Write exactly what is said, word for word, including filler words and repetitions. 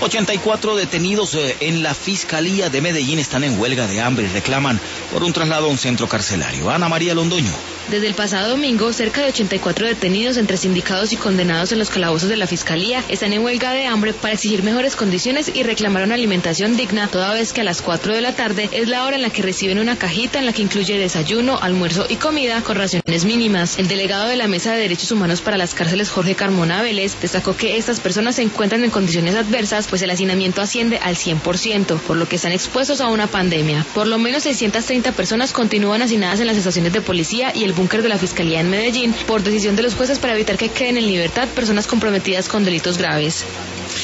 ochenta y cuatro detenidos en la Fiscalía de Medellín están en huelga de hambre y reclaman por un traslado a un centro carcelario. Ana María Londoño. Desde el pasado domingo, cerca de ochenta y cuatro detenidos entre sindicados y condenados en los calabozos de la Fiscalía están en huelga de hambre para exigir mejores condiciones y reclamar una alimentación digna, toda vez que a las cuatro de la tarde es la hora en la que reciben una cajita en la que incluye desayuno, almuerzo y comida con raciones mínimas. El delegado de la Mesa de Derechos Humanos para las Cárceles, Jorge Carmona Vélez, destacó que estas personas se encuentran en condiciones adversas, pues el hacinamiento asciende al cien por ciento, por lo que están expuestos a una pandemia. Por lo menos seiscientas treinta personas continúan hacinadas en las estaciones de policía y el búnker de la Fiscalía en Medellín por decisión de los jueces para evitar que queden en libertad personas comprometidas con delitos graves.